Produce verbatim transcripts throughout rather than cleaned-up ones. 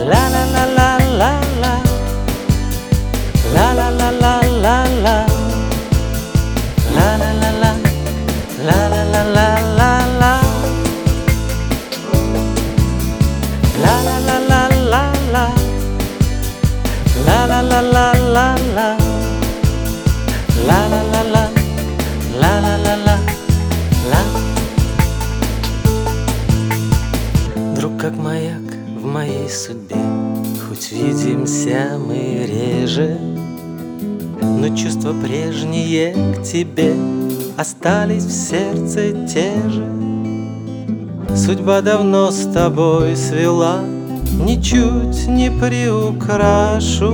La la la la la la. La la la la la la. La la la la. La la la la la la. La la la la la la. La la la la la la. La la la la. La la la la la. Друг как маяк в моей судьбе, хоть видимся мы реже, но чувства прежние к тебе остались в сердце те же. Судьба давно с тобой свела, ничуть не приукрашу.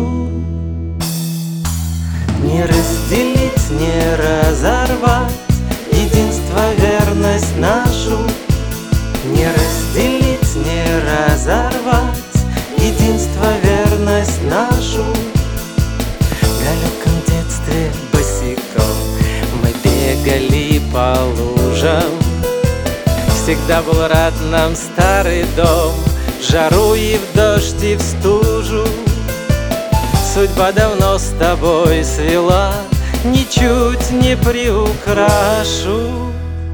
Не разделить, не разорвать единство, верность нашу. Не разделить, не разорвать единство, верность нашу. В далеком детстве босиком мы бегали по лужам. Всегда был рад нам старый дом, в жару и в дождь и в стужу. Судьба давно с тобой свела, ничуть не приукрашу.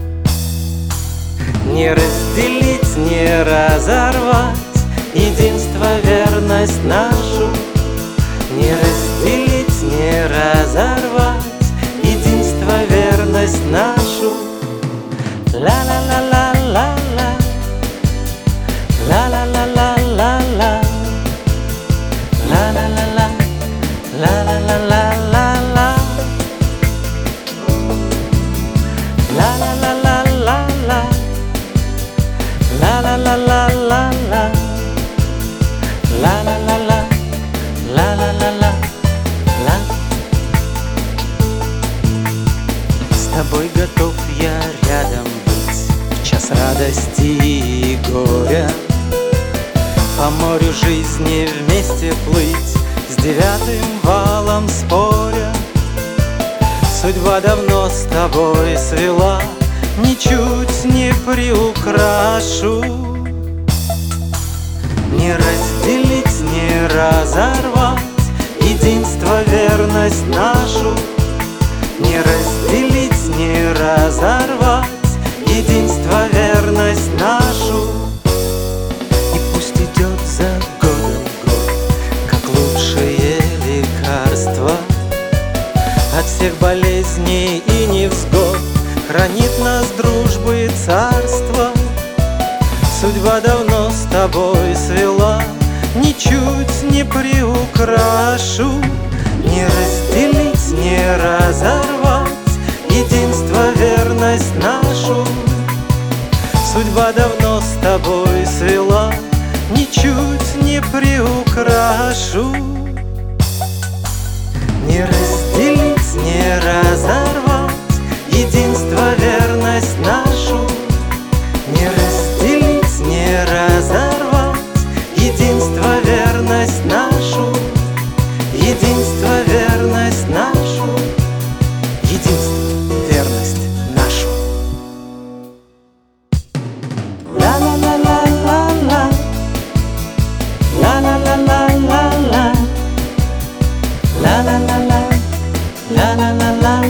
Не разделить, не разорвать единство, верность нашу. Не разделить, не разорвать единство, верность нашу. Ла-ла-ла-ла-ла-ла. Ла-ла-ла-ла-ла-ла. Ла-ла-ла-ла. Ла-ла-ла-ла-ла-ла. Ла-ла-ла-ла-ла-ла. Ла-ла-ла-ла-ла-ла. Ла-ла-ла-ла. Ла-ла-ла-ла-ла. С тобой готов я рядом быть в час радости и горя, по морю жизни вместе плыть, с девятым валом споря. Судьба давно с тобой свела, ничуть не приукрашу. Не разделить, не разорвать единство, верность нашу. Не разделить, не разорвать единство, верность нашу. И пусть идет за годом год, как лучшее лекарство от всех болезней и невзгод, хранит нас дружбы царство. Судьба давно с тобой свела, ничуть не приукрашу. Не разделить, не разорвать единство, верность нашу. Судьба давно с тобой свела, ничуть не приукрашу. Не разделить, не разорвать единство, верность нашу. Не разделить, не разорвать единство, верность нашу. Единство, верность нашу. Единство, верность нашу. Ла-ла-ла-ла-ла-ла. Ла-ла-ла-ла-ла-ла. Ла-ла-ла-ла. Ла-ла-ла-ла.